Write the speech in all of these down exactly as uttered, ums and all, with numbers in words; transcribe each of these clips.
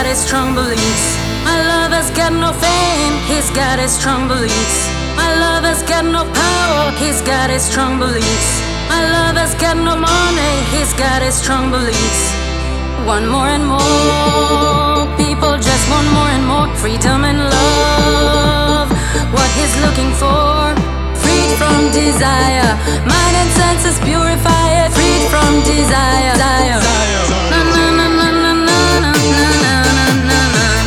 his strong beliefs. My lover's got no fame, he's got his strong beliefs. My lover's got no power, he's got his strong beliefs. My lover's got no money, he's got his strong beliefs. Want more and more, people just want more and more freedom and love. What he's looking for, freed from desire. Mind and senses purified, freed from desire. Na na na na na na na na.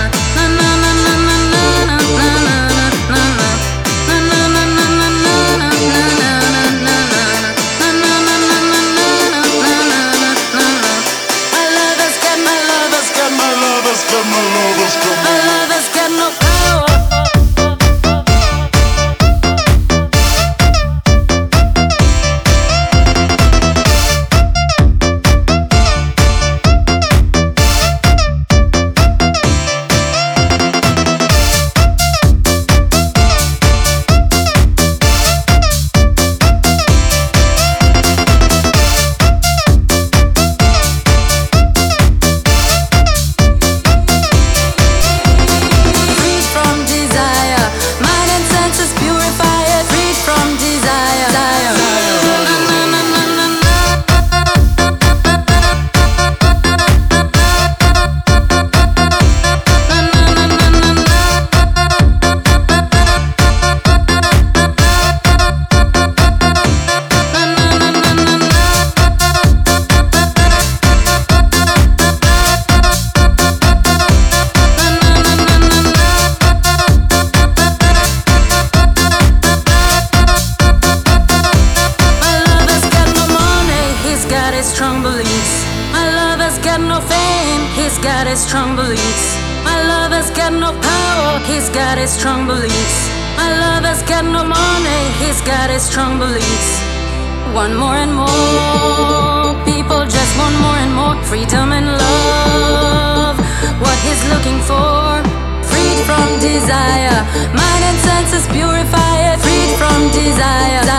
Want more and more, people just want more and more freedom and love. What he's looking for, freed from desire. Mind and senses purified, freed from desire.